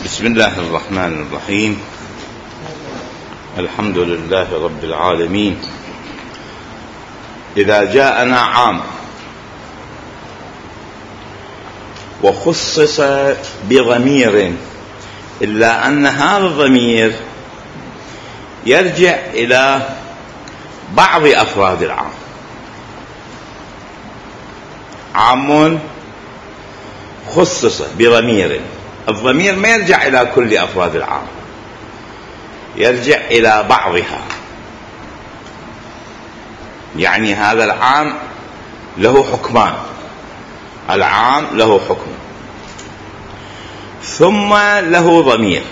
بسم الله الرحمن الرحيم. الحمد لله رب العالمين. إذا جاءنا عام وخصص بضمير إلا أن هذا الضمير يرجع إلى بعض أفراد العام. عام خصص بضمير، الضمير ما يرجع إلى كل أفراد العام، يرجع إلى بعضها. يعني هذا العام له حكمان، العام له حكم ثم له ضمير.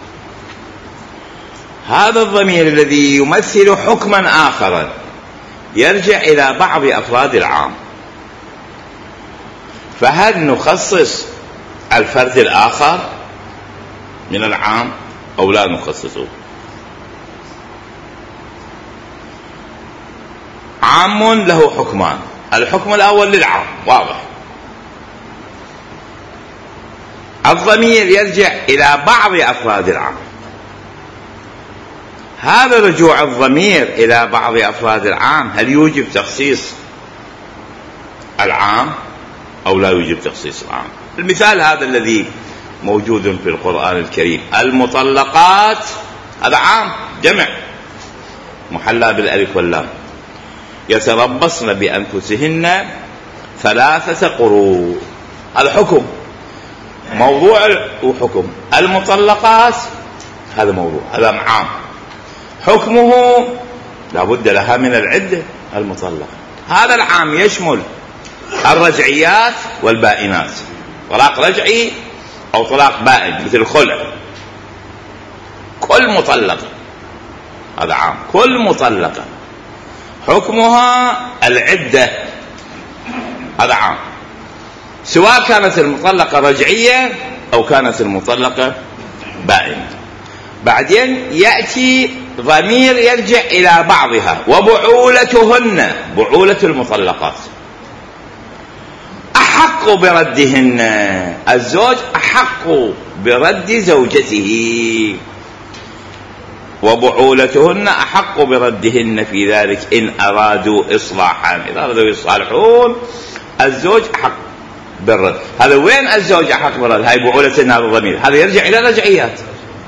هذا الضمير الذي يمثل حكما آخر يرجع إلى بعض أفراد العام. فهل نخصص الفرد الآخر من العام أو لا نخصصه؟ عام له حكمان، الحكم الأول للعام واضح، الضمير يرجع إلى بعض أفراد العام. هذا رجوع الضمير إلى بعض أفراد العام هل يوجب تخصيص العام أو لا يوجب تخصيص العام؟ المثال هذا الذي موجود في القرآن الكريم، المطلقات، هذا عام جمع محلى بالألف واللام، يتربصن بأنفسهن 3 قروء، هذا حكم، موضوع وحكم. المطلقات هذا موضوع، هذا عام، حكمه لابد لها من العدة المطلقة. هذا العام يشمل الرجعيات والبائنات، طلاق رجعي أو طلاق بائن مثل الخلع. كل مطلقة هذا عام، كل مطلقة حكمها العدة، هذا عام، سواء كانت المطلقة رجعية أو كانت المطلقة بائنة. بعدين يأتي ضمير يرجع إلى بعضها، وبعولتهن، بعولة المطلقات أحق بردهن، الزوج أحق برد زوجته، وبعولتهن أحق بردهن في ذلك إن أرادوا إصلاحا، إذا أرادوا يصالحون الزوج أحق بالرد. هذا وين الزوج أحق بالرد؟ هاي بعولتهن، هذا الضمير هذا يرجع إلى رجعيات،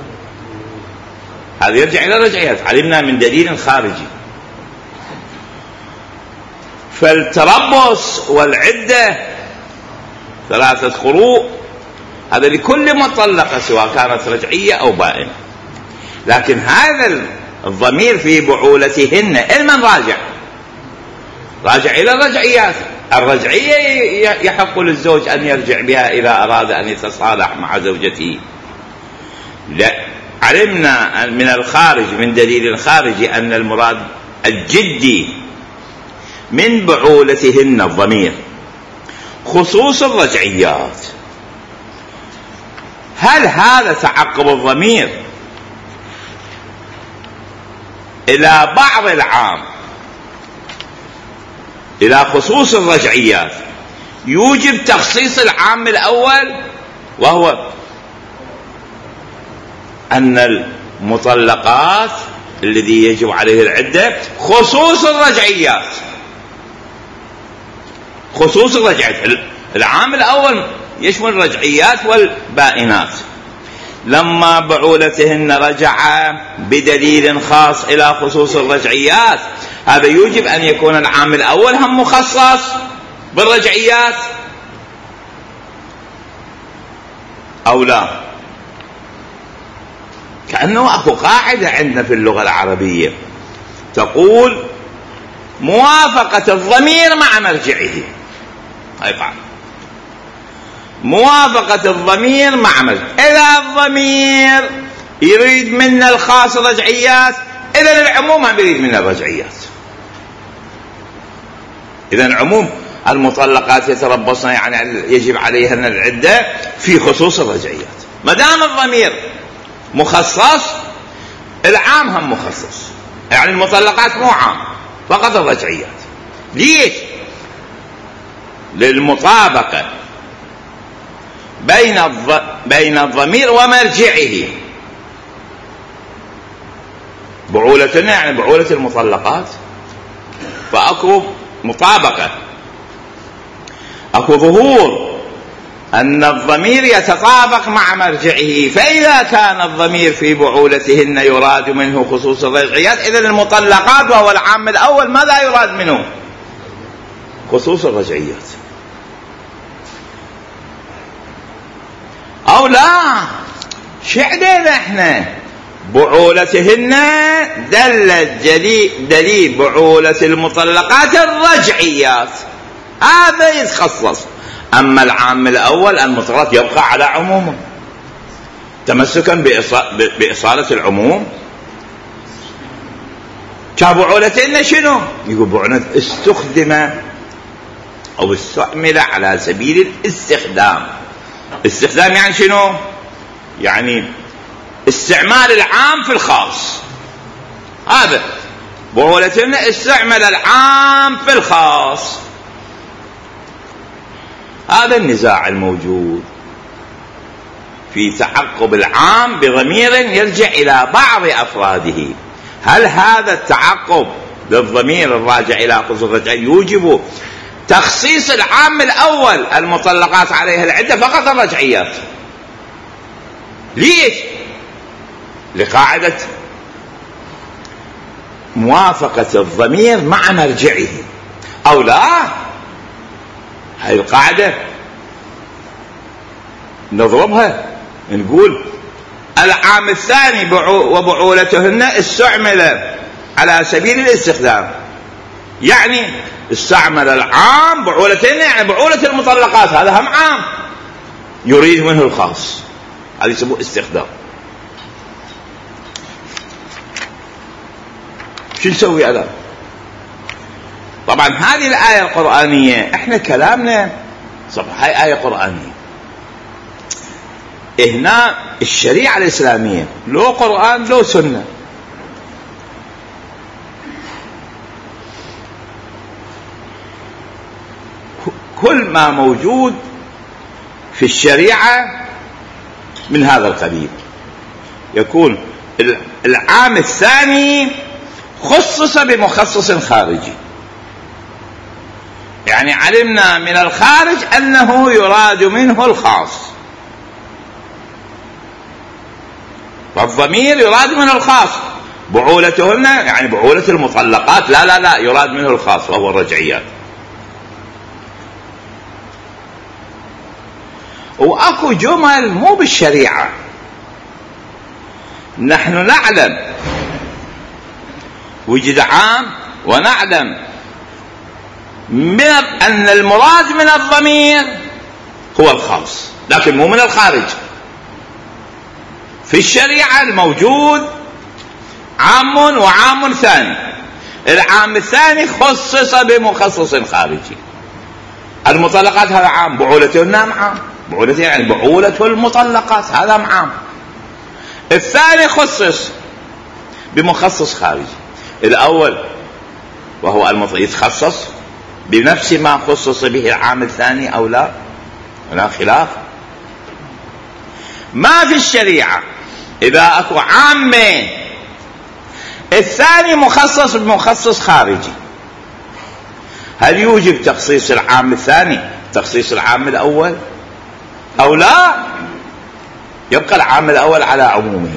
هذا يرجع إلى رجعيات، علمنا من دليل خارجي. فالتربص والعدة 3 قروء هذا لكل مطلقة سواء كانت رجعية أو بائنة. لكن هذا الضمير في بعولتهن المن راجع إلى الرجعيات. الرجعية يحق للزوج أن يرجع بها إذا أراد أن يتصالح مع زوجته. لا، علمنا من الخارج، من دليل خارجي، أن المراد الجدي من بعولتهن الضمير خصوص الرجعيات. هل هذا تعقب الضمير إلى بعض العام إلى خصوص الرجعيات يوجب تخصيص العام الأول، وهو أن المطلقات الذي يجب عليه العدة خصوص الرجعيات، خصوص الرجعيات. العام الأول يشمل الرجعيات والبائنات. لما بعولتهن رجع بدليل خاص إلى خصوص الرجعيات، هذا يوجب أن يكون العام الأول هم مخصص بالرجعيات أو لا؟ كأنه أكو قاعدة عندنا في اللغة العربية تقول موافقة الضمير مع مرجعه. هاي قاعدة، موافقة الضمير مع مرجعه. إذا الضمير يريد منا الخاص الرجعيات، إذن العموم هم يريد منا الرجعيات. إذن عموم المطلقات يتربصن، يعني يجب عليهن العدة في خصوص الرجعيات. ما دام الضمير مخصص، العام هم مخصص، يعني المطلقات مو عام، فقط الرجعيات. ليش؟ للمطابقة بين الضمير ومرجعه. بعولتنا يعني بعولة المطلقات، فأكو مطابقة، أكو ظهور أن الضمير يتطابق مع مرجعه. فإذا كان الضمير في بعولتهن يراد منه خصوص الرجعيات، إذن المطلقات وهو العام الأول ماذا يراد منه؟ خصوص الرجعيات. أو لا، شعدنا احنا بعولتهن دليل بعولة المطلقات الرجعيات، هذا يتخصص. أما العام الأول المطلق يبقى على عمومه تمسكا بإصالة العموم. كبعولتهن شنو؟ يقول بعولة استخدم أو استعمل على سبيل الاستخدام. استخدام يعني شنو؟ يعني استعمال العام في الخاص. هذا بعولتهن استعمل العام في الخاص. هذا النزاع الموجود في تعقب العام بضمير يرجع إلى بعض أفراده. هل هذا التعقب بالضمير الراجع إلى خصوص الرجعية يوجب تخصيص العام الأول المطلقات عليها العدة فقط الرجعيات؟ ليش؟ لقاعدة موافقة الضمير مع مرجعه. أو لا، هاي القاعدة نضربها، نقول العام الثاني وبعولتهن استعمل على سبيل الاستخدام، يعني استعمل العام بعولتهن يعني بعولة المطلقات، هذا هم عام يريد منه الخاص، هذا يسموه استخدام. شو نسوي الآن؟ طبعا هذه الآية القرآنية احنا كلامنا صباح هاي آية قرآنية. هنا الشريعة الإسلامية لو قرآن لو سنة، كل ما موجود في الشريعة من هذا القبيل. يكون العام الثاني خصص بمخصص خارجي، يعني علمنا من الخارج أنه يراد منه الخاص، فالضمير يراد منه الخاص. بعولتهن يعني بعولة المطلقات لا يراد منه الخاص وهو الرجعيات. وأكو جمل مو بالشريعة نحن نعلم وجد عام، ونعلم من أن المراد من الضمير هو الخاص، لكن مو من الخارج. في الشريعة الموجود عام وعام ثاني، العام الثاني خصص بمخصص خارجي. المطلقات هذا عام، بعولتهن عام، بعولتهن يعني بعولة المطلقات هذا عام. الثاني خصص بمخصص خارجي. الأول وهو المطلق يتخصص بنفس ما خصص به العام الثاني أو لا، هنا خلاف. ما في الشريعة إذا أكو عامين الثاني مخصص بمخصص خارجي، هل يوجب تخصيص العام الثاني تخصيص العام الأول أو لا؟ يبقى العام الأول على عمومه.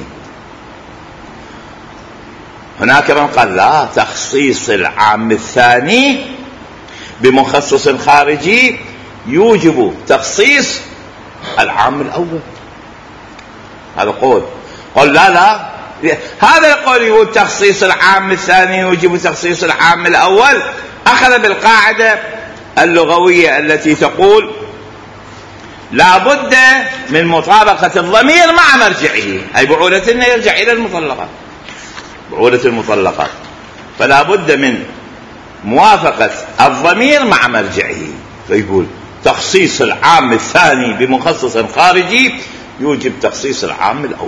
هناك من قال لا، تخصيص العام الثاني بمخصص خارجي يوجب تخصيص العام الأول. هذا قول لا هذا القول يقول تخصيص العام الثاني يوجب تخصيص العام الأول، أخذ بالقاعدة اللغوية التي تقول لا بد من مطابقة الضمير مع مرجعه. أي بعولتهن يرجع إلى المطلقات، بعولة المطلقات، فلا بد من موافقة الضمير مع مرجعه. فيقول تخصيص العام الثاني بمخصص خارجي يوجب تخصيص العام الأول.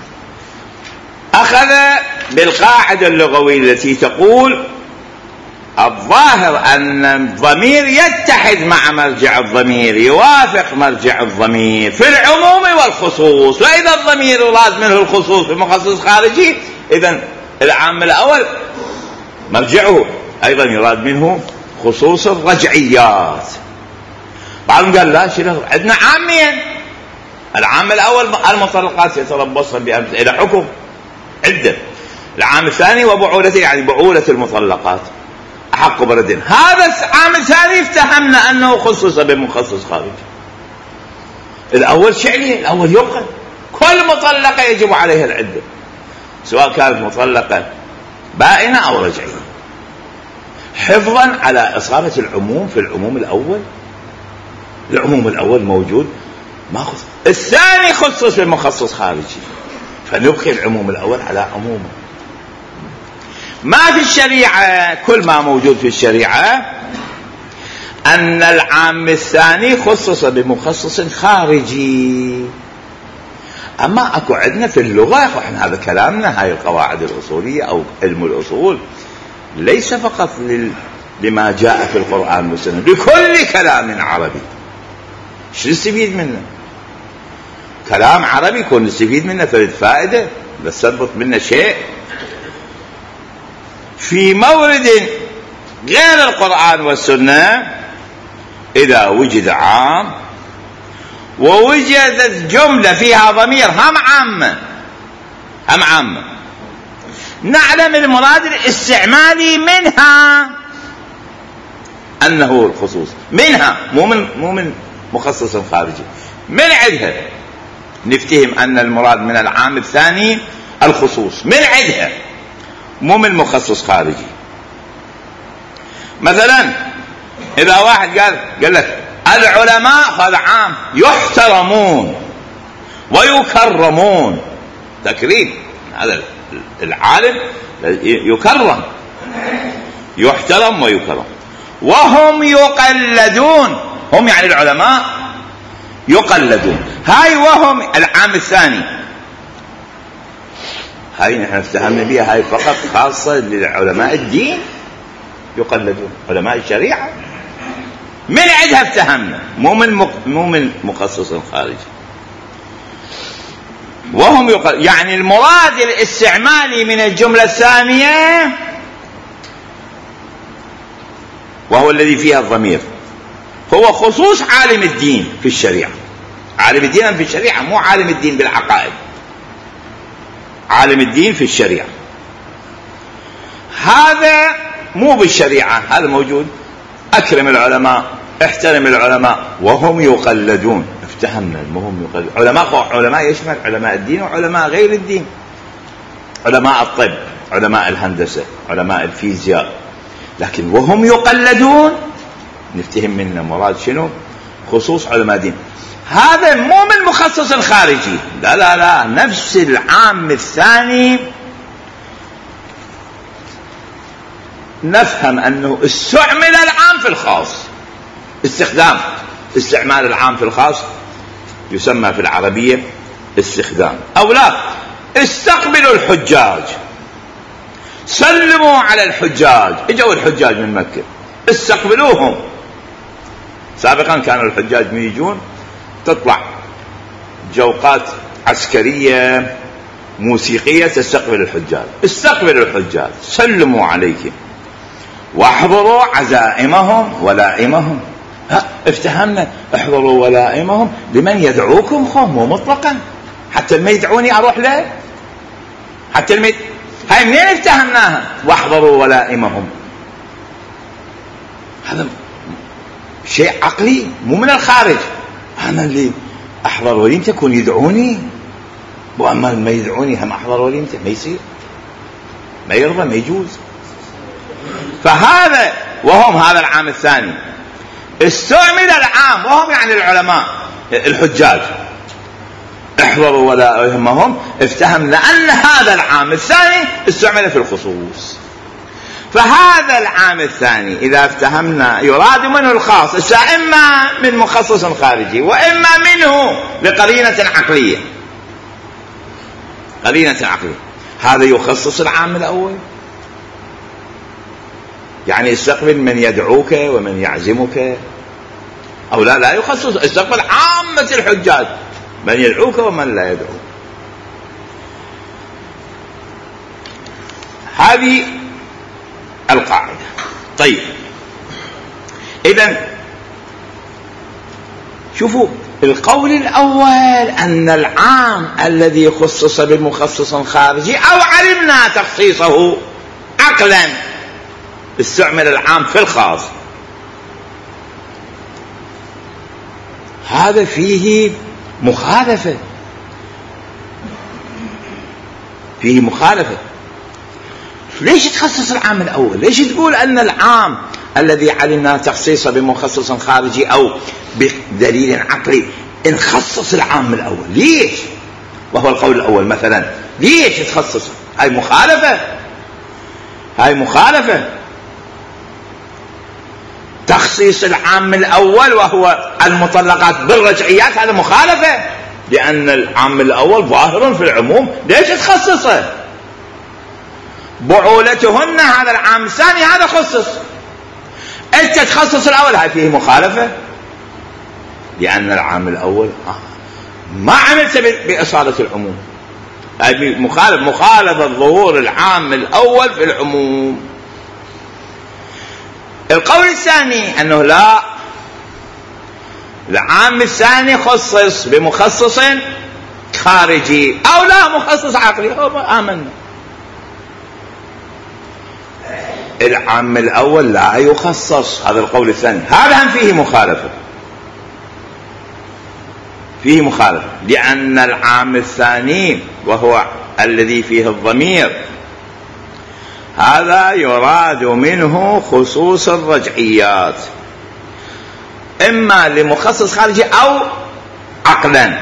أخذ بالقاعدة اللغوية التي تقول الظاهر أن الضمير يتحد مع مرجع الضمير، يوافق مرجع الضمير في العموم والخصوص. وإذا الضمير يراد منه الخصوص بمخصص خارجي، إذن العام الأول مرجعه أيضا يراد منه خصوص الرجعيات. بعضهم قال لا، شنو عندنا عامين، العام الأول المطلقات يتربصن بأمثلة حكم عدة، العام الثاني وبعولته يعني بعولة المطلقات أحق بردين. هذا العام الثاني افتهمنا أنه خصص بمخصص خارجي. الأول شعري، الأول يبقى كل مطلقة يجب عليها العدة، سواء كانت مطلقة بائنة أو رجعية، حفظا على إصابة العموم في العموم الأول. العموم الأول موجود ما خصص، الثاني خصص بمخصص خارجي، فنبقي العموم الأول على عمومه. ما في الشريعة، كل ما موجود في الشريعة أن العام الثاني خصص بمخصص خارجي. أما أكو عندنا في اللغة، وإحنا هذا كلامنا، هاي القواعد الأصولية أو علم الأصول ليس فقط لما جاء في القرآن والسنة، لكل كلام عربي. شو نستفيد منه؟ كلام عربي يكون نستفيد منه فرد فائدة، بس نربط منه شيء في مورد غير القرآن والسنة. إذا وجد عام ووجدت جملة فيها ضمير هم عامة، نعلم المراد الاستعمالي منها أنه الخصوص، منها مو من مخصص خارجي، من عدها نفتهم أن المراد من العام الثاني الخصوص، من عدها مو من مخصص خارجي. مثلا إذا واحد قال لك العلماء، هذا عام، يحترمون ويكرمون، تكريم، هذا العالم يكرم، يحترم ويكرم. وهم يقلدون، هم يعني العلماء يقلدون. هاي وهم العام الثاني، هاي نحن افتهمنا بها، هاي فقط خاصة للعلماء الدين يقلدون، علماء الشريعة من عندها افتهمنا، مو من مخصص خارجي. وهم يعني المراد الاستعمالي من الجملة الثانية وهو الذي فيها الضمير هو خصوص عالم الدين في الشريعة. عالم الدين في الشريعة، مو عالم الدين بالعقائد، عالم الدين في الشريعة. هذا مو بالشريعة، هذا موجود. أكرم العلماء، احترم العلماء، وهم يقلدون، افتهمنا المهم يقلد. علماء يشمل علماء الدين وعلماء غير الدين، علماء الطب، علماء الهندسة، علماء الفيزياء. لكن وهم يقلدون نفتهم منه مراد شنو؟ خصوص علماء الدين. هذا مو من مخصص خارجي، لا لا لا، نفس العام الثاني نفهم أنه استعمل العام في الخاص. استعمال العام في الخاص يسمى في العربية استخدام. أو لا، استقبلوا الحجاج، سلموا على الحجاج، اجوا الحجاج من مكة استقبلوهم. سابقا كانوا الحجاج من يجون تطلع جوقات عسكرية موسيقية تستقبل الحجاج. استقبلوا الحجاج، سلموا عليهم، واحضروا عزائمهم ولائمهم. افتهمنا احضروا ولائمهم لمن يدعوكم، مو مطلقا حتى ما يدعوني اروح له، حتى هاي منين افتهمناها؟ واحضروا ولائمهم، هذا شيء عقلي مو من الخارج. أنا اللي أحضر وليمته يكون يدعوني، وأما ما يدعوني هم أحضر وليمته، ما يصير، ما يرضى، ما يجوز. فهذا وهم، هذا العام الثاني استعمل العام وهم يعني العلماء الحجاج، احضروا ولائمهم، افتهمنا أن هذا العام الثاني استعمل في الخصوص. فهذا العام الثاني إذا افتهمنا يراد منه الخاص، إما من مخصص خارجي وإما منه لقرينة عقلية، قرينة عقلية، هذا يخصص العام الأول يعني استقبل من يدعوك ومن يعزمك، أو لا يخصص، استقبل عامة الحجاج من يدعوك ومن لا يدعوك. هذه القاعدة. طيب إذن شوفوا القول الأول أن العام الذي خصص بمخصص خارجي أو علمنا تخصيصه عقلا استعمل العام في الخاص، هذا فيه مخالفة، فيه مخالفة. ليش تخصص العام الأول؟ ليش تقول أن العام الذي علمنا تخصيصه بمخصص خارجي أو بدليل عقلي نخصص العام الأول؟ ليش؟ وهو القول الأول مثلا، ليش تخصصه؟ هاي مخالفة، هاي مخالفة. تخصيص العام الأول وهو المطلقات بالرجعيات هذا مخالفة، لأن العام الأول ظاهر في العموم، ليش تخصصه؟ بعولتهن هذا العام الثاني هذا خصص، أنت تخصص الأول، هاي فيه مخالفة، لأن العام الأول ما عملت بإصالة العموم، هاي مخالفة ظهور العام الأول في العموم. القول الثاني أنه لا، العام الثاني خصص بمخصص خارجي أو لا مخصص عقلي، آمنا. العام الأول لا يخصص، هذا القول الثاني، هذا هم فيه مخالفة، فيه مخالفة، لأن العام الثاني وهو الذي فيه الضمير هذا يراد منه خصوص الرجعيات، إما لمخصص خارجي أو عقلا.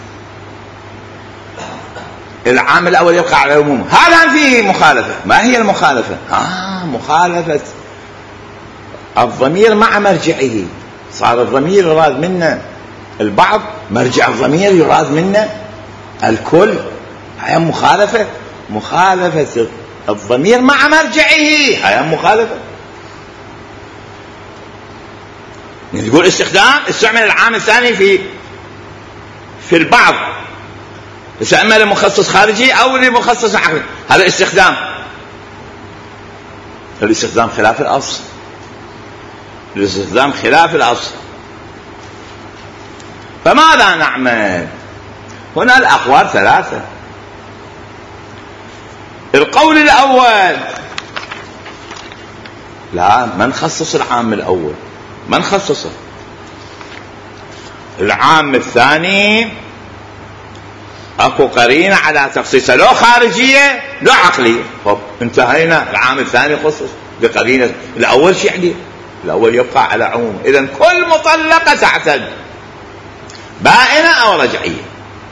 العام الأول يبقى على العموم، هذا فيه مخالفة. ما هي المخالفة؟ مخالفة الضمير مع مرجعه، صار الضمير يراد منا البعض، مرجع الضمير يراد منا الكل، هي مخالفة، مخالفة الضمير مع مرجعه، هي مخالفة. نقول استعمل العام الثاني في البعض، استعمل لمخصص خارجي أو لمخصص عقلي، هذا استخدام، الاستخدام خلاف الأصل، الاستخدام خلاف الأصل. فماذا نعمل؟ هنا الأقوال ثلاثة. القول الأول لا، ما نخصص العام الأول، ما نخصصه. العام الثاني اكو قرينة على تخصيصه، لو خارجية لو عقلية، انتهينا. العام الثاني خصص بقرينة، الأول شو يعني؟ الأول يبقى على عموم. إذن كل مطلقة تعتد، بائنة أو رجعية.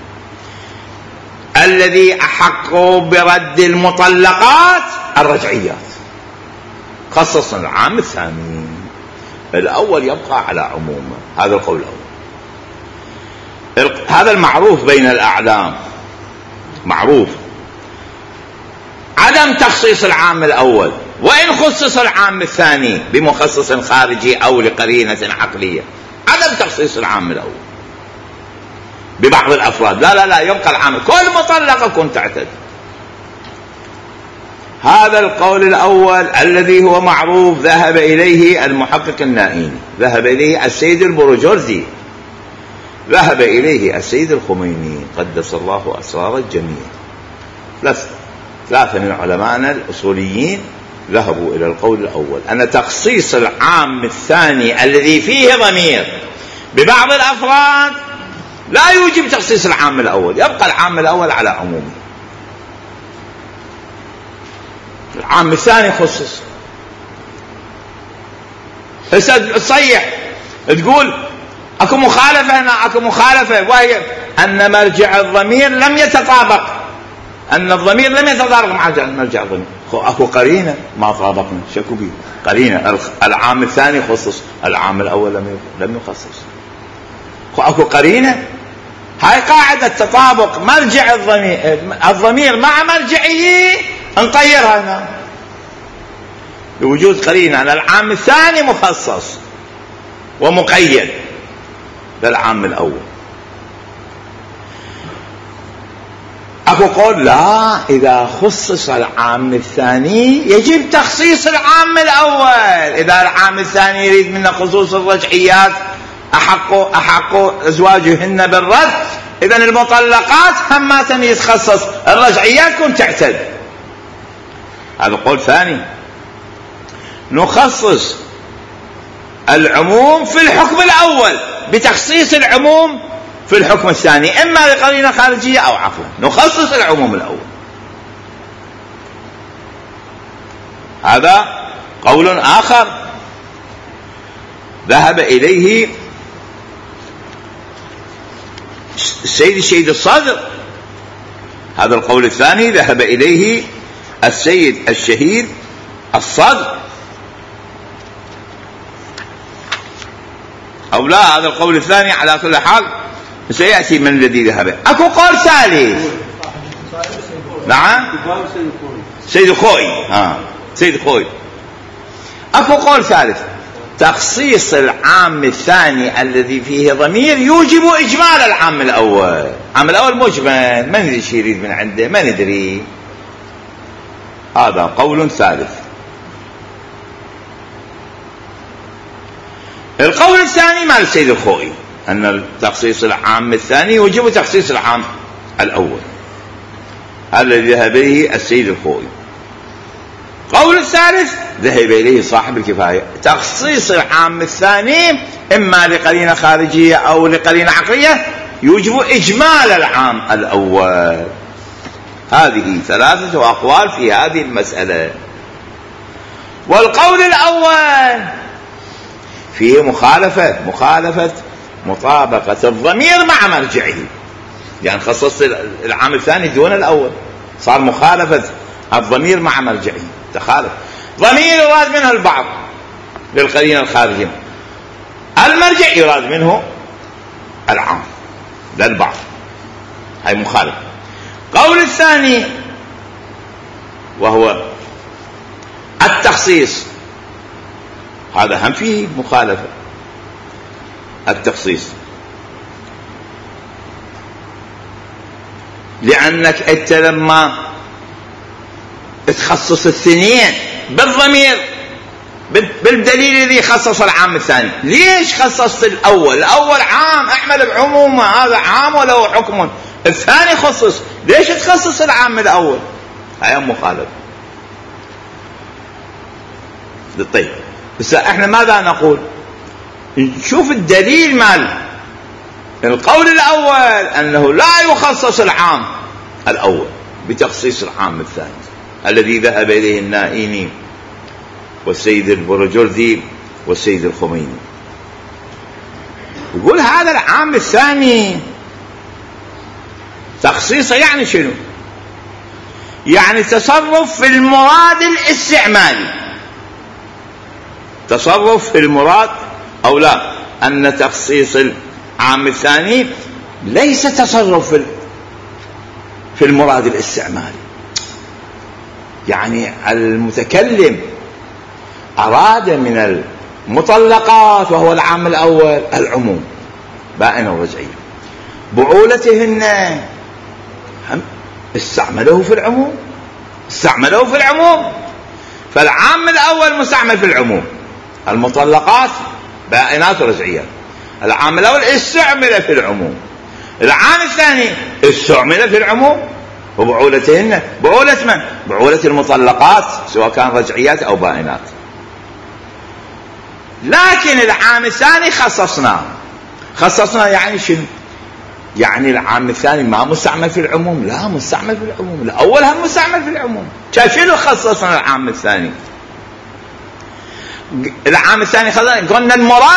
الذي أحق برد المطلقات الرجعيات، خصصنا العام الثاني، الأول يبقى على عمومه، هذا القول الأول. هذا المعروف بين الأعلام، معروف عدم تخصيص العام الأول، وإن خصص العام الثاني بمخصص خارجي أو لقرينة عقلية، عدم تخصيص العام الأول ببعض الأفراد، لا يبقى العام، كل مطلقة كنت تعتد. هذا القول الأول الذي هو معروف، ذهب إليه المحقق النائيني، ذهب إليه السيد البروجردي، ذهب إليه السيد الخميني قدس الله أسرار الجميع. ثلاثة من علماءنا الأصوليين ذهبوا إلى القول الأول، أن تخصيص العام الثاني الذي فيه ضمير ببعض الأفراد لا يوجب تخصيص العام الأول، يبقى العام الأول على عمومه، العام الثاني خصص. تصيح تقول اكو مخالفة هنا، اكو مخالفة، وهي ان مرجع الضمير لم يتطابق، ان الضمير لم يتطابق مع مرجع الضمير. اكو قرينة ما طابقنا، شكو بيه قرينة، العام الثاني خصص، العام الاول لم يخصص، اكو قرينة. هاي قاعدة تطابق مرجع الضمير مع مرجعه، نطيرها هنا. لوجود قرينة أن العام الثاني مخصص ومقيد بالعام الأول. أكو قول لا، إذا خصص العام الثاني يجب تخصيص العام الأول. إذا العام الثاني يريد منا خصوص الرجعيات أحق أزواجهن بالرد، إذن المطلقات همات يتخصص الرجعيات كن تعتد. هذا قول ثاني. نخصص العموم في الحكم الأول بتخصيص العموم في الحكم الثاني، إما لقرينة خارجية أو عقلا. نخصص العموم الأول. هذا قول آخر ذهب إليه السيد الصادق. هذا القول الثاني ذهب إليه السيد الشهيد الصادق، أو لا، هذا القول الثاني على كل حال سيأتي من الذي ذهب. أكو قول ثالث. نعم، سيد خوي. سيد خوي. أكو قول ثالث، تخصيص العام الثاني الذي فيه ضمير يوجب إجمال العام الأول. العام الأول مجمل، ما ندري شي يريد من عنده، ما ندري. هذا قول ثالث. القول الثاني مال السيد الخوئي أن تخصيص العام الثاني يوجب تخصيص العام الأول، الذي ذهب إليه السيد الخوئي. قول الثالث ذهب إليه صاحب الكفاية، تخصيص العام الثاني إما لقرينة خارجية أو لقرينة عقلية يوجب إجمال العام الأول. هذه ثلاثة أقوال في هذه المسألة. والقول الأول فيه مخالفة مطابقة الضمير مع مرجعه، يعني خصص العام الثاني دون الأول، صار مخالفة الضمير مع مرجعه. تخالف ضمير يراد منه البعض للقرينة الخارجية، المرجع يراد منه العام لا البعض، هاي مخالف. قول الثاني وهو التخصيص، هذا هم فيه مخالفة. التخصيص لأنك أنت لما تخصص الثنين بالضمير بالدليل الذي خصص العام الثاني، ليش خصصت الأول عام احمل بعمومه، هذا عام وله حكم، الثاني خصص، ليش تخصص العام الأول؟ هاي مخالفة. طيب بس احنا ماذا نقول؟ نشوف الدليل مال القول الأول أنه لا يخصص العام الأول بتخصيص العام الثاني، الذي ذهب إليه النائيني والسيد البرجردي والسيد الخميني. يقول هذا العام الثاني تخصيصه يعني شنو؟ يعني تصرف في المراد الاستعمالي، تصرف في المراد، أو لا، أن تخصيص العام الثاني ليس تصرف في المراد الاستعمالي. يعني المتكلم أراد من المطلقات وهو العام الأول العموم بائن الرجعية، بعولتهن هم استعمله في العموم، فالعام الأول مستعمل في العموم، المطلقات بائنات رجعية، العام الأول استعمل في العموم، العام الثاني استعمل في العموم، وبعولتهن بعولة من؟ بعولة المطلقات سواء كان رجعيات أو بائنات. لكن العام الثاني خصصنا يعني شنو؟ يعني العام الثاني ما مستعمل في العموم، لا مستعمل في العموم، الأول هم مستعمل في العموم. شنو خصصنا العام الثاني؟ العام الثاني قلنا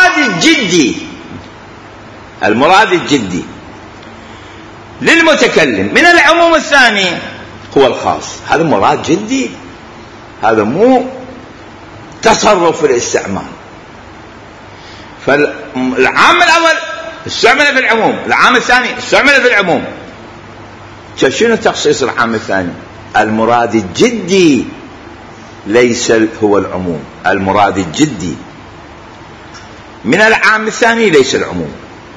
المراد الجدي للمتكلم من العموم الثاني هو الخاص، هذا مراد جدي، هذا مو تصرف في الاستعمال. فالعام الأول استعمل في العموم، العام الثاني استعمل في العموم. شنو تخصيص العام الثاني؟ المراد الجدي ليس هو العموم، المراد الجدي من العام الثاني ليس العموم.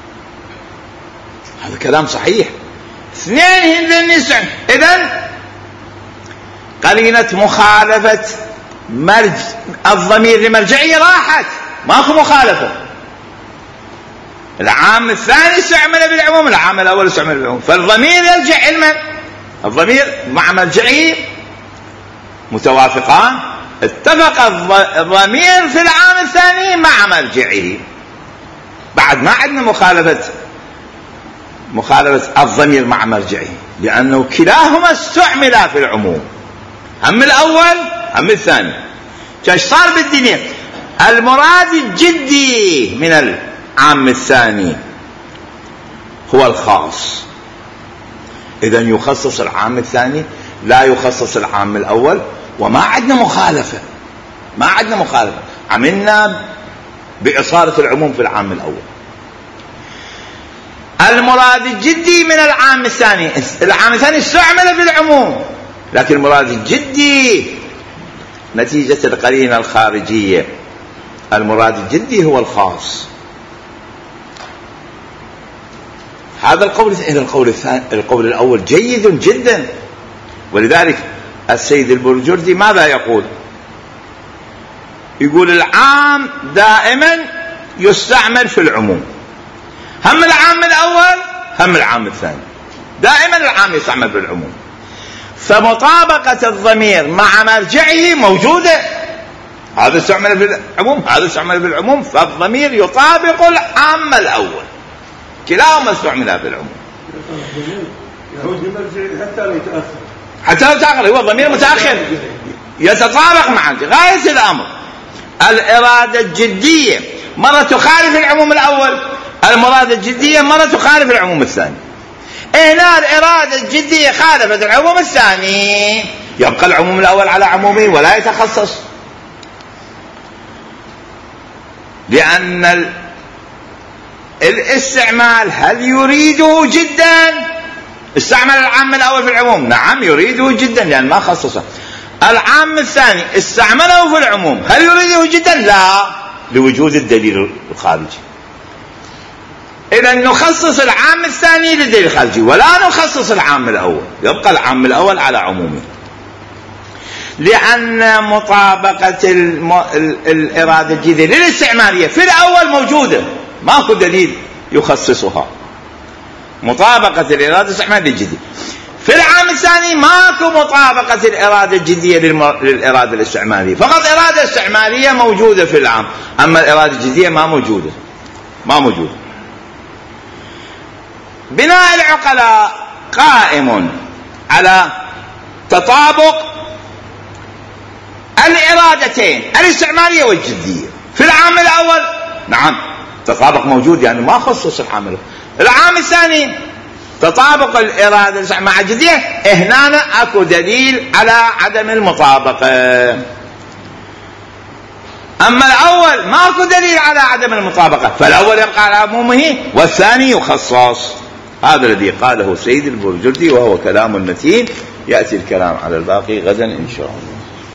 هذا كلام صحيح. اثنين هن إذن قرينة مخالفة الضمير لمرجعية راحت، ماكو مخالفة. العام الثاني استعمل بالعموم، العام الأول استعمل بالعموم، فالضمير يرجع علما. الضمير مع مرجعيه متوافقان، اتفق الضمير في العام الثاني مع مرجعه. بعد ما عندنا مخالفة الضمير مع مرجعه، لأنه كلاهما استعملا في العموم، هم الأول هم الثاني. كاش صار بالدنيا المراد الجدي من العام الثاني هو الخاص، إذن يخصص العام الثاني لا يخصص العام الأول، وما عندنا مخالفة، ما عندنا مخالفة، عملنا بإصالة العموم في العام الأول. المراد الجدي من العام الثاني، العام الثاني استعمل بالعموم، لكن المراد الجدي نتيجة القرينة الخارجية، المراد الجدي هو الخاص. هذا القول الأول جيد جدا. ولذلك السيد البرجردي ماذا يقول؟ يقول العام دائما يستعمل في العموم، هم العام الأول هم العام الثاني، دائما العام يستعمل في العموم. فمطابقة الضمير مع مرجعه موجودة، هذا استعمل في العموم هذا استعمل في العموم، فالضمير يطابق العام الأول، كلاهما استعملا في العموم. حتى لو تأخر، هو الضمير متأخر يتطابق مع غاية الأمر. الإرادة الجدية مرة تخالف العموم الأول، المراد الجدية مرة تخالف العموم الثاني. هنا الإرادة الجدية خالفت العموم الثاني، يبقى العموم الأول على عمومه ولا يتخصص، لأن الاستعمال هل يريده جدا؟ استعمل العام الأول في العموم، نعم يريده جدا لأن ما خصصه. العام الثاني استعمله في العموم، هل يريده جدا؟ لا، لوجود الدليل الخارجي. إذا نخصص العام الثاني للدليل الخارجي ولا نخصص العام الأول، يبقى العام الأول على عمومه، لأن مطابقة الإرادة الجديدة للاستعمالية في الأول موجودة، ماكو دليل يخصصها. مطابقة الإرادة الاستعمالية الجديدة في العام الثاني ماكو مطابقة الإرادة الجديدية للإرادة الاستعمالية، فقط إرادة استعمالية موجودة في العام، أما الإرادة الجديدية ما موجودة. بناء العقلاء قائم على تطابق الإرادتين الاستعمالية والجدية في العام الأول، نعم تطابق موجود، يعني ما خصص العام الأول. العام الثاني تطابق الإرادة مع الجدية، هنا أكو دليل على عدم المطابقة. أما الأول ماكو دليل على عدم المطابقة، فالأول يبقى على عمومه والثاني يخصص. هذا الذي قاله سيد البرجردي، وهو كلام متين، يأتي الكلام على الباقي غدا إن شاء الله.